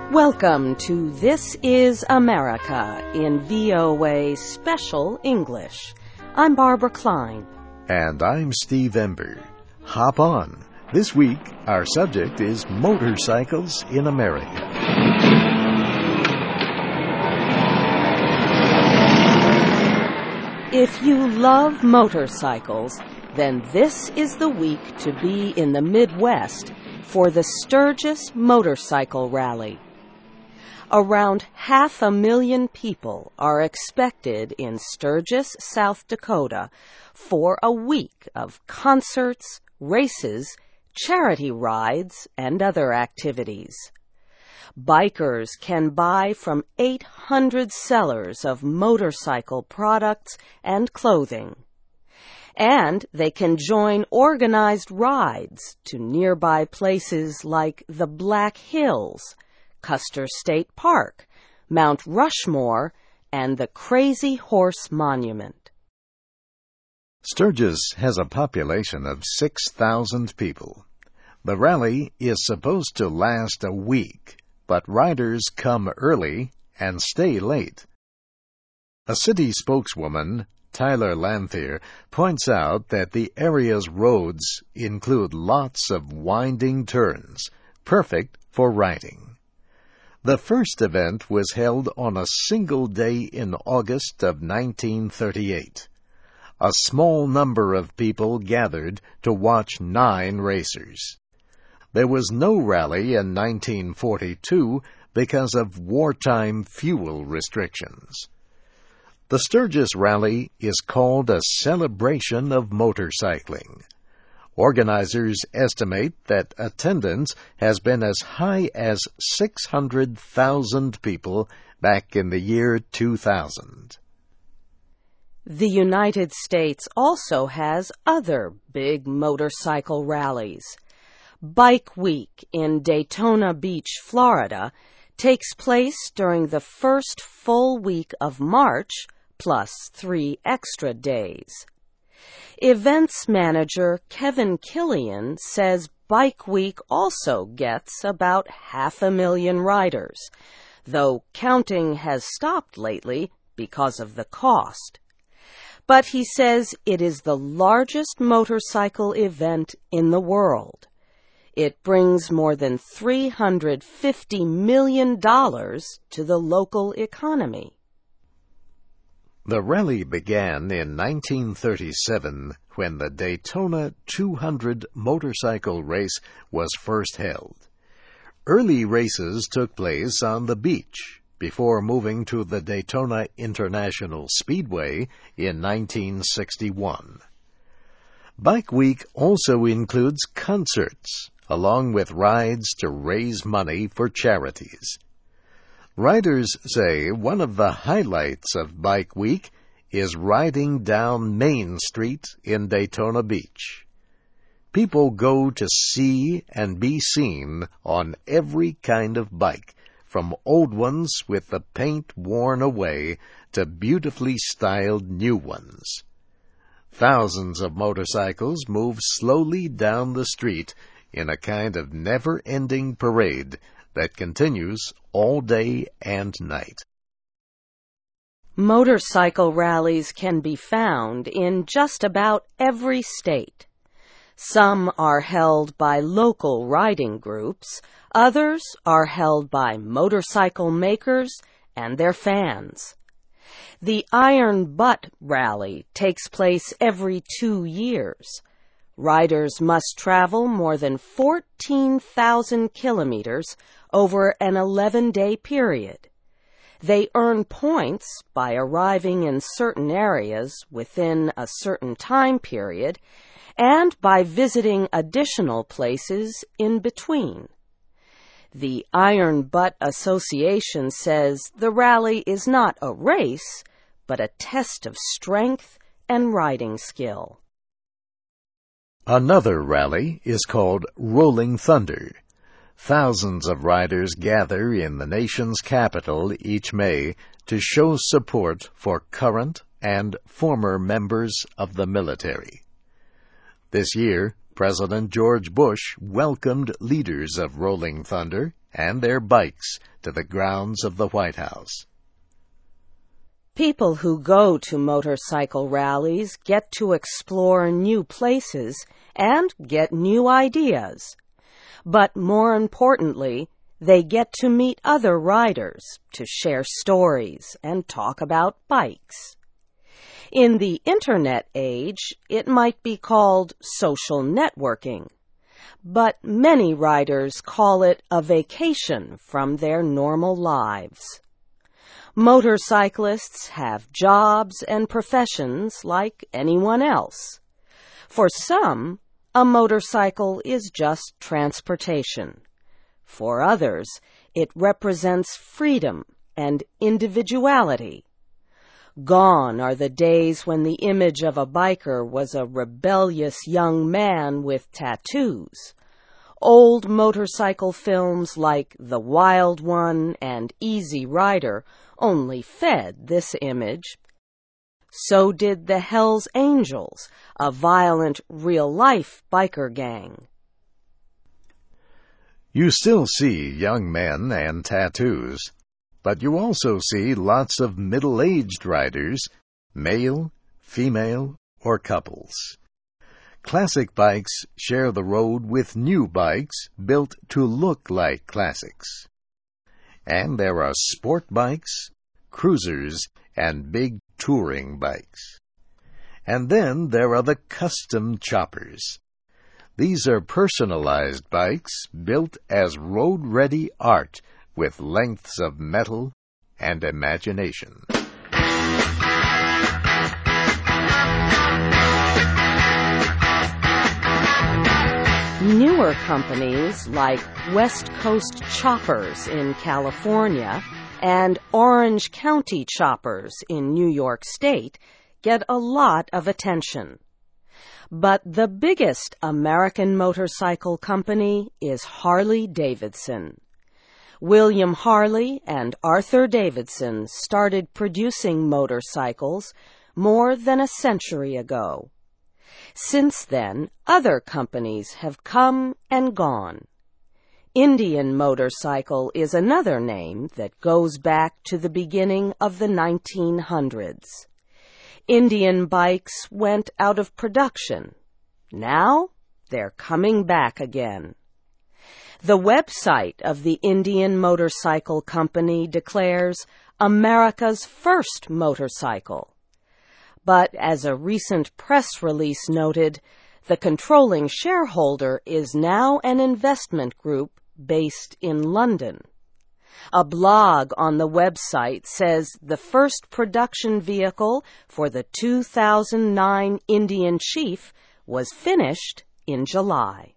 Welcome to This Is America in VOA Special English. I'm Barbara Klein. And I'm Steve Ember. Hop on. This week, our subject is motorcycles in America. If you love motorcycles, then this is the week to be in the Midwest for the Sturgis Motorcycle Rally. Around 500,000 people are expected in Sturgis, South Dakota, for a week of concerts, races, charity rides, and other activities. Bikers can buy from 800 sellers of motorcycle products and clothing. And they can join organized rides to nearby places like the Black Hills, Custer State Park, Mount Rushmore, and the Crazy Horse Monument. Sturgis has a population of 6,000 people. The rally is supposed to last a week, but riders come early and stay late. A city spokeswoman, Tyler Lanthier, points out that the area's roads include lots of winding turns, perfect for riding. The first event was held on a single day in August of 1938. A small number of people gathered to watch 9 racers. There was no rally in 1942 because of wartime fuel restrictions. The Sturgis Rally is called a celebration of motorcycling. Organizers estimate that attendance has been as high as 600,000 people back in the year 2000. The United States also has other big motorcycle rallies. Bike Week in Daytona Beach, Florida, takes place during the first full week of March, plus 3 extra days. Events manager Kevin Killian says Bike Week also gets about 500,000 riders, though counting has stopped lately because of the cost. But he says it is the largest motorcycle event in the world. It brings more than $350 million to the local economy. The rally began in 1937 when the Daytona 200 motorcycle race was first held. Early races took place on the beach before moving to the Daytona International Speedway in 1961. Bike Week also includes concerts, along with rides to raise money for charities. Riders say one of the highlights of Bike Week is riding down Main Street in Daytona Beach. People go to see and be seen on every kind of bike, from old ones with the paint worn away to beautifully styled new ones. Thousands of motorcycles move slowly down the street in a kind of never-ending parade that continues all day and night. Motorcycle rallies can be found in just about every state. Some are held by local riding groups, others are held by motorcycle makers and their fans. The Iron Butt Rally takes place every 2 years. Riders must travel more than 14,000 kilometers over an 11-day period. They earn points by arriving in certain areas within a certain time period and by visiting additional places in between. The Iron Butt Association says the rally is not a race, but a test of strength and riding skill. Another rally is called Rolling Thunder. Thousands of riders gather in the nation's capital each May to show support for current and former members of the military. This year, President George Bush welcomed leaders of Rolling Thunder and their bikes to the grounds of the White House. People who go to motorcycle rallies get to explore new places and get new ideas. But more importantly, they get to meet other riders to share stories and talk about bikes. In the Internet age, it might be called social networking, but many riders call it a vacation from their normal lives. Motorcyclists have jobs and professions like anyone else. For some, a motorcycle is just transportation. For others, it represents freedom and individuality. Gone are the days when the image of a biker was a rebellious young man with tattoos. Old motorcycle films like The Wild One and Easy Rider only fed this image. So did the Hells Angels, a violent, real-life biker gang. You still see young men and tattoos, but you also see lots of middle-aged riders, male, female, or couples. Classic bikes share the road with new bikes built to look like classics. And there are sport bikes, cruisers, and big touring bikes. And then there are the custom choppers. These are personalized bikes built as road-ready art with lengths of metal and imagination. Newer companies like West Coast Choppers in California and Orange County Choppers in New York State get a lot of attention. But the biggest American motorcycle company is Harley-Davidson. William Harley and Arthur Davidson started producing motorcycles more than a century ago. Since then, other companies have come and gone. Indian Motorcycle is another name that goes back to the beginning of the 1900s. Indian bikes went out of production. Now, they're coming back again. The website of the Indian Motorcycle Company declares America's first motorcycle. But as a recent press release noted, the controlling shareholder is now an investment group based in London. A blog on the website says the first production vehicle for the 2009 Indian Chief was finished in July.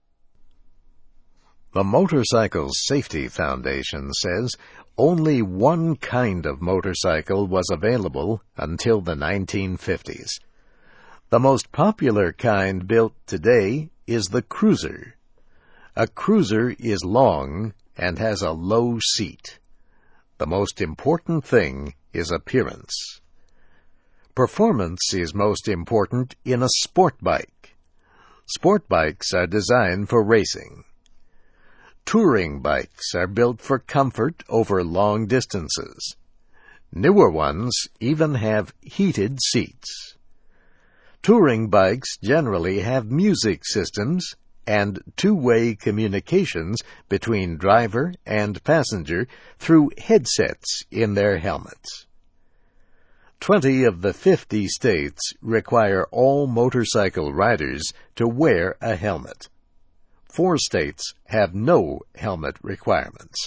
The Motorcycle Safety Foundation says only one kind of motorcycle was available until the 1950s. The most popular kind built today is the cruiser. A cruiser is long and has a low seat. The most important thing is appearance. Performance is most important in a sport bike. Sport bikes are designed for racing. Touring bikes are built for comfort over long distances. Newer ones even have heated seats. Touring bikes generally have music systems and two-way communications between driver and passenger through headsets in their helmets. 20 of the 50 states require all motorcycle riders to wear a helmet. 4 states have no helmet requirements.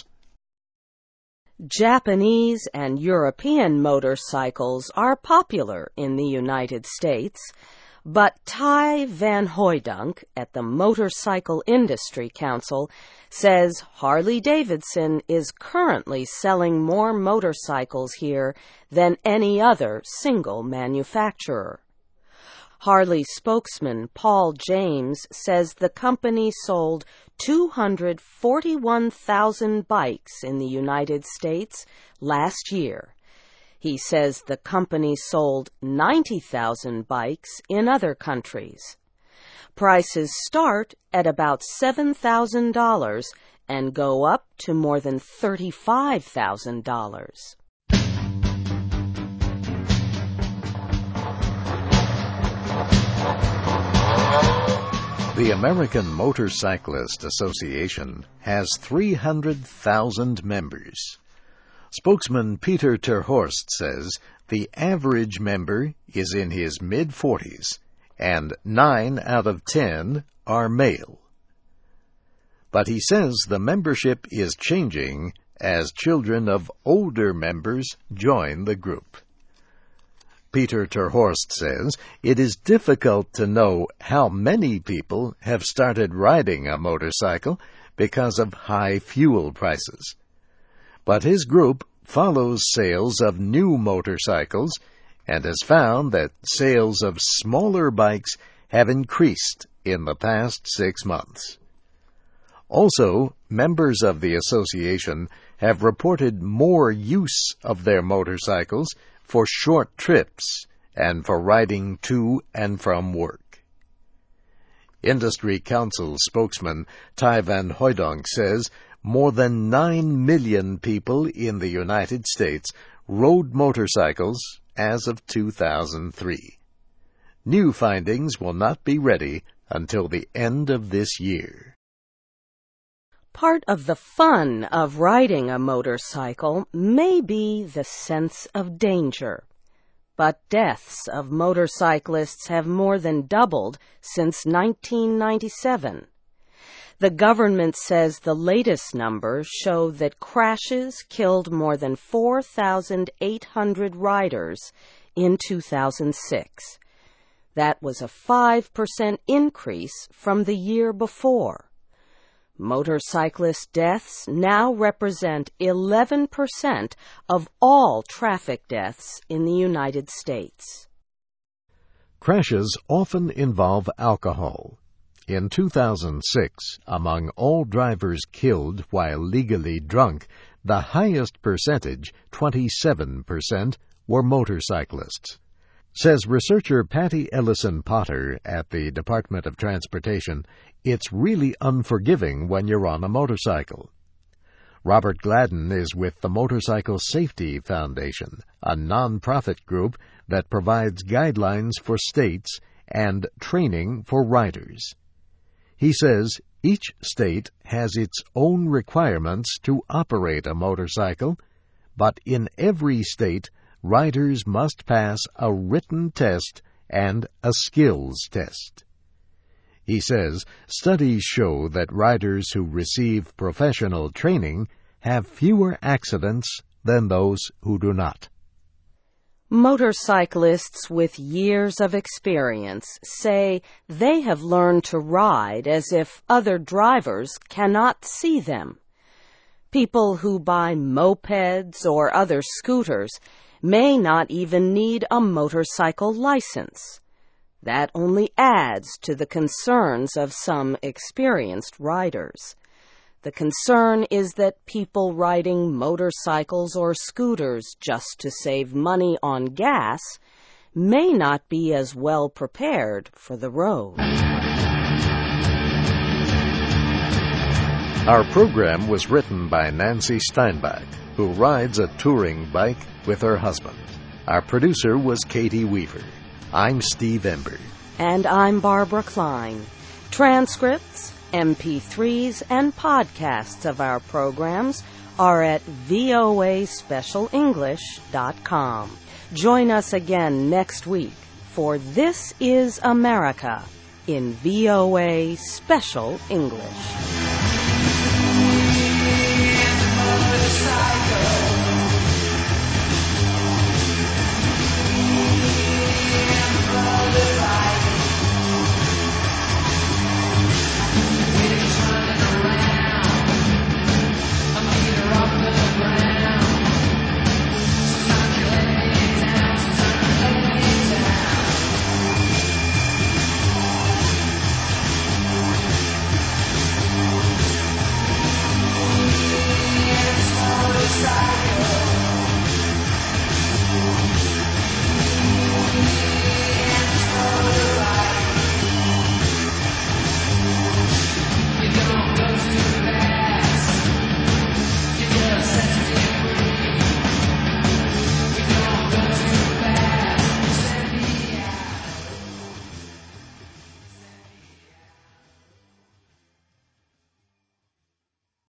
Japanese and European motorcycles are popular in the United States, but Ty Van Hooydonk at the Motorcycle Industry Council says Harley-Davidson is currently selling more motorcycles here than any other single manufacturer. Harley spokesman Paul James says the company sold 241,000 bikes in the United States last year. He says the company sold 90,000 bikes in other countries. Prices start at about $7,000 and go up to more than $35,000. The American Motorcyclist Association has 300,000 members. Spokesman Peter Terhorst says the average member is in his mid-40s, and 9 out of 10 are male. But he says the membership is changing as children of older members join the group. Peter Terhorst says it is difficult to know how many people have started riding a motorcycle because of high fuel prices. But his group follows sales of new motorcycles and has found that sales of smaller bikes have increased in the past 6 months. Also, members of the association have reported more use of their motorcycles for short trips and for riding to and from work. Industry Council spokesman Ty Van Hooydonk says more than 9 million people in the United States rode motorcycles as of 2003. New findings will not be ready until the end of this year. Part of the fun of riding a motorcycle may be the sense of danger. But deaths of motorcyclists have more than doubled since 1997. The government says the latest numbers show that crashes killed more than 4,800 riders in 2006. That was a 5% increase from the year before. Motorcyclist deaths now represent 11% of all traffic deaths in the United States. Crashes often involve alcohol. In 2006, among all drivers killed while legally drunk, the highest percentage, 27%, were motorcyclists. Says researcher Patty Ellison Potter at the Department of Transportation, it's really unforgiving when you're on a motorcycle. Robert Gladden is with the Motorcycle Safety Foundation, a nonprofit group that provides guidelines for states and training for riders. He says each state has its own requirements to operate a motorcycle, but in every state, riders must pass a written test and a skills test. He says studies show that riders who receive professional training have fewer accidents than those who do not. Motorcyclists with years of experience say they have learned to ride as if other drivers cannot see them. People who buy mopeds or other scooters may not even need a motorcycle license. That only adds to the concerns of some experienced riders. The concern is that people riding motorcycles or scooters just to save money on gas may not be as well prepared for the road. Our program was written by Nancy Steinbach, who rides a touring bike with her husband. Our producer was Katie Weaver. I'm Steve Ember. And I'm Barbara Klein. Transcripts, MP3s, and podcasts of our programs are at voaspecialenglish.com. Join us again next week for This is America in VOA Special English.